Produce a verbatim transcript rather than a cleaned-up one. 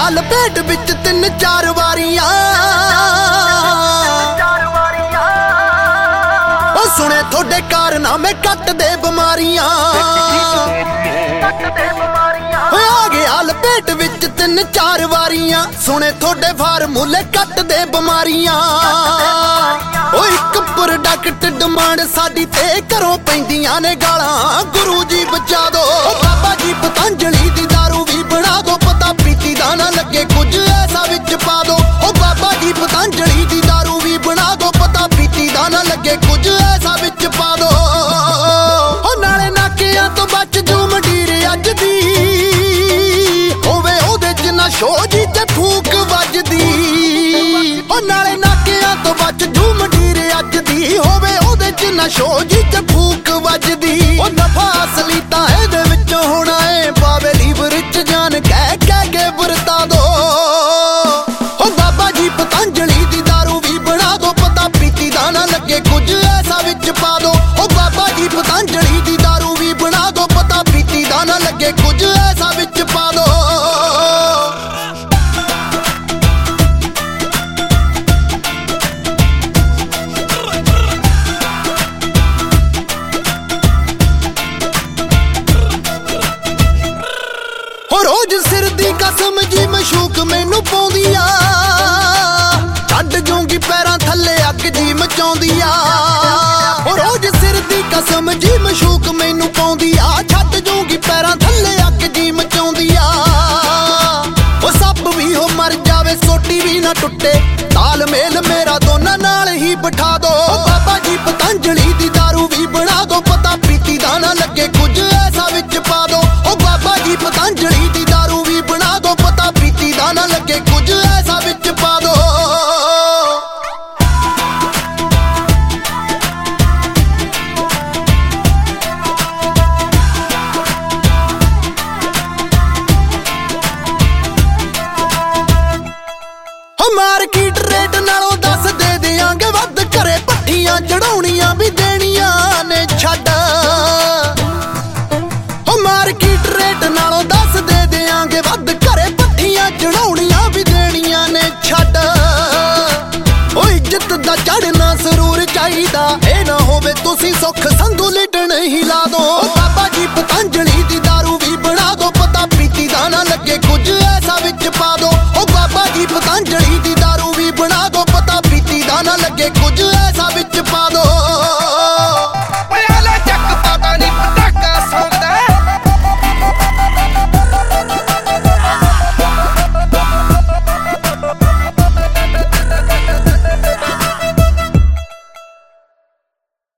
ਲਪੇਟ ਵਿੱਚ ਤਿੰਨ ਚਾਰ ਵਾਰੀਆਂ ਉਹ ਸੁਣੇ ਤੁਹਾਡੇ ਕਾਰਨਾਮੇ ਕੱਟ ਦੇ ਬਿਮਾਰੀਆਂ ਆ ਗਿਆ ਲਪੇਟ ਵਿੱਚ ਤਿੰਨ ਚਾਰ ਵਾਰੀਆਂ ਸੁਣੇ ਤੁਹਾਡੇ ਫਾਰਮੂਲੇ ਕੱਟ ਦੇ ਬਿਮਾਰੀਆਂ ਉਹ ਇੱਕ ਪ੍ਰੋਡਕਟ ਡਿਮਾਂਡ ਸਾਡੀ ਤੇ ਘਰੋਂ ਪੈਂਦੀਆਂ ਨੇ ਗਾਲਾਂ ਗੁਰੂ ਜੀ ਬਚਾ ਦੋ ਬਾਬਾ ਜੀ ਪਤੰਜਲੀ ਦੀ ਦਾਰੂ ਵੀ ਬਣਾ ਦੋ ਪਤਾ ਪੀਤੀ ਦਾ ਨਾ ਲੱਗੇ ਕੁਝ ਐਸਾ ਵਿੱਚ ਪਾ ਦੋ ਉਹ ਬਾਬਾ ਜੀ ਪਤੰਜਲੀ ਦੀ ਦਾਰੂ ਵੀ ਬਣਾ ਦੋ ਪਤਾ ਪੀਤੀ ਦਾ ਨਾ ਲੱਗੇ ਕੁਝ ਐਸਾ ਵਿੱਚ ਪਾ ਦੋ ਉਹ ਨਾਲੇ ਨਾਕਿਆਂ ਤੋਂ ਬਚ ਜੂ ਮੰਡੀਰ ਅੱਜ ਦੀ ਹੋਵੇ ਉਹਦੇ ਚ ਨਾ ਸ਼ੋਜੀ ਤੇ ਫੂਕ ਵੱਜਦੀ ਉਹ ਨਾਲੇ ਨਾਕਿਆਂ ਤੋਂ ਬਚ ਜੂ ਮੰਡੀਰ ਅੱਜ ਦੀ ਹੋਵੇ ਉਹਦੇ ਚ ਨਾ ਸ਼ੋਜੀ ਤੇ ਫੂਕ ਵੱਜਦੀ ਉਹ ਨਫਾ ਅਸਲੀ ਤਾਂ ਇਹਦੇ ਵਿੱਚ ਹੋਣਾ ਏ ਪਾਵੇ ਲੀਵਰ ਵਿੱਚ ਜਾਨ ਕਹਿ ਕਹਿ ਕੇ ਵਰਤਾ ਦੋ ਉਹ ਬਾਬਾ ਜੀ ਪਤੰਜਲੀ ਦੀ ਦਾਰੂ ਵੀ ਬਣਾ ਦੋ ਪਤਾ ਪੀਤੀ ਦਾ ਨਾ ਲੱਗੇ ਕੁਝ ਐਸਾ ਵਿੱਚ ਪਾ ਦੋ ਉਹ ਬਾਬਾ ਜੀ ਪਤੰਜਲੀ ਦੀ ਦਾਰੂ ਵੀ ਬਣਾ ਦੋ ਪਤਾ ਪੀਤੀ ਦਾ ਨਾ ਲੱਗੇ ਕੁਝ ਐਸਾ ਵਿੱਚ ਪਾ ਦੋ ਰੋਜ਼ ਸਿਰ ਦੀ ਕਸਮ ਜੀ ਮਸ਼ੂਕ ਮੈਨੂੰ ਪਾਉਂਦੀ ਆ ਛੱਡ ਜੂੰਗੀ ਪੈਰਾਂ ਥੱਲੇ ਅੱਗ ਜੀ ਮਚਾਉਂਦੀ ਆ ਰੋਜ਼ ਸਿਰ ਦੀ ਕਸਮ ਜੀ ਮਸ਼ੂਕ ਮੈਨੂੰ ਪਾਉਂਦੀ ਆ ਛੱਡ ਜੂੰਗੀ ਪੈਰਾਂ ਥੱਲੇ ਅੱਗ ਜੀ ਮਚਾਉਂਦੀ ਆ ਉਹ ਸੱਪ ਵੀ ਹੋ ਮਰ ਜਾਵੇ ਸੋਟੀ ਵੀ ਨਾ ਟੁੱਟੇ ਤਾਲਮੇਲ ਮੇਰਾ ਦੋਨਾਂ ਨਾਲ ਹੀ ਬਿਠਾ ਦੋ ਬਾਬਾ ਜੀ ਪਤੰਜਲੀ ਦੀ ਦਾਰੂ ਵੀ ਬਣਾ ਦੋ ਪਤਾ ਪੀਤੀ ਦਾ ਨਾ ਲੱਗੇ ਕੁਝ ਐਸਾ ਵਿੱਚ ਪਾ ਦੋ ਉਹ ਬਾਬਾ ਜੀ ਪਤੰਜਲੀ ਦੀ ਦਾਰੂ ਵੀ ਬਣਾ ਦੋ ਪਤਾ ਪੀਤੀ ਦਾ ਨਾ ਲੱਗੇ ਕੁਝ ਐਸਾ ਵਿੱਚ ਪਾ ਦੋ ਮਾਰਕੀਟ ਰੇਟ ਨਾਲੋਂ ਦੱਸ ਦੇ ਦਿਆਂਗੇ ਵੱਧ ਘਰੇ ਭੱਠੀਆਂ ਚੜਾਉਣੀਆਂ ਵੀ ਦੇਣੀਆਂ ਨੇ ਛੱਡ ਉਹ ਮਾਰਕੀਟ ਰੇਟ ਨਾਲੋਂ ਦੱਸ ਦੇ ਦਿਆਂਗੇ ਵੱਧ ਘਰੇ ਭੱਠੀਆਂ ਚੜਾਉਣੀਆਂ ਵੀ ਦੇਣੀਆਂ ਨੇ ਛੱਡ ਉਹ ਇੱਜ਼ਤ ਦਾ ਚੜਨਾ ਜ਼ਰੂਰ ਚਾਹੀਦਾ ਇਹ ਨਾ ਹੋਵੇ ਤੁਸੀਂ ਸੁੱਖ ਸੰਧੂ ਲਿਟਣ ਹੀ ਲਾ ਦੋ